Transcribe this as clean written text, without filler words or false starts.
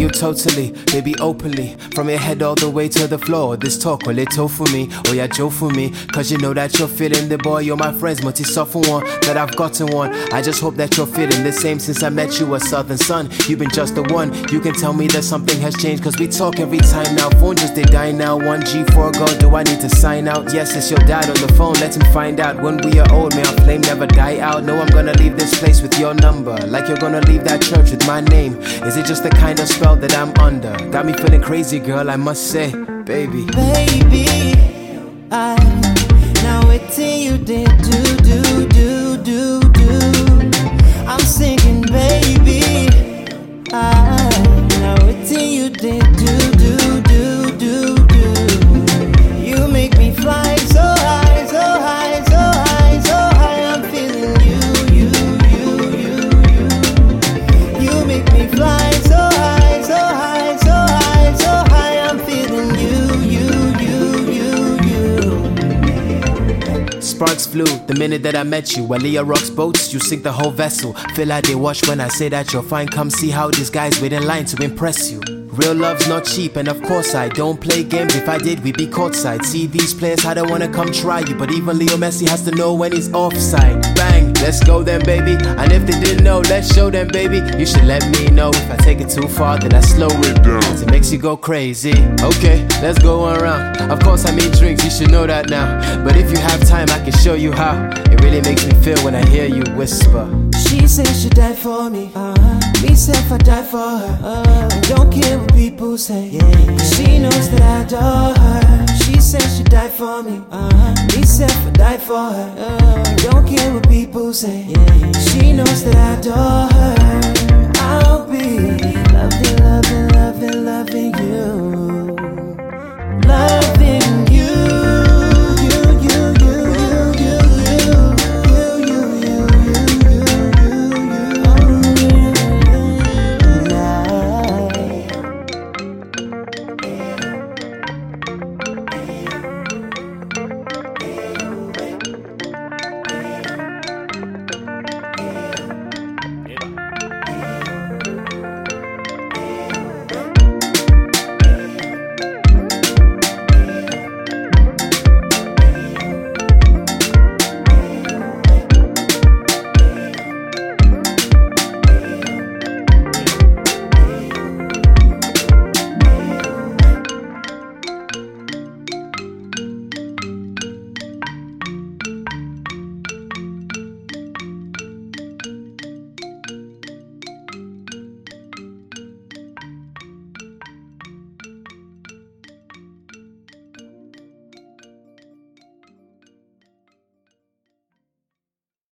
you totally, baby openly, from your head all the way to the floor. This talk, well it told for me, oh yeah, Joe for me. Cause you know that you're feeling the boy, you're my friends, multi suffer one, that I've gotten one. I just hope that you're feeling the same since I met you, a southern sun. You've been just the one, you can tell me that something has changed. Cause we talk every time now, phone just they die now. 1G for a girl, do I need to sign out? Yes, it's your dad on the phone, let him find out. When we are old, may our flame never die out. No, I'm gonna leave this place with your number, like you're gonna leave that church with my name. Is it just the kind of spell that I'm under? Got me feeling crazy, girl, I must say, baby. Baby, I now waiting you did do. I'm singing, baby, I now waiting you did do. You make me fly so high, so high, so high, so high. I'm feeling you. You make me fly so high, so high, so high, so high. I'm feeling you. Sparks flew the minute that I met you. Aaliyah rocks boats, you sink the whole vessel. Feel like they watch when I say that you're fine. Come see how these guys wait in line to impress you. Real love's not cheap, and of course I don't play games. If I did, we'd be courtside. See these players, I don't wanna come try you, but even Leo Messi has to know when he's offside. Bang, let's go then, baby. And if they didn't know, let's show them, baby. You should let me know if I take it too far, then I slow it down. Cause it makes you go crazy. Okay, let's go one round. Of course I mean drinks, you should know that now. But if you have time, I can show you how. It really makes me feel when I hear you whisper. She says she died for me. Me self I die for her. I don't care what people say. She knows that I adore her. She says she died for me. Me self I die for her. I don't care what people say. She knows that I adore her. I'll be loving you.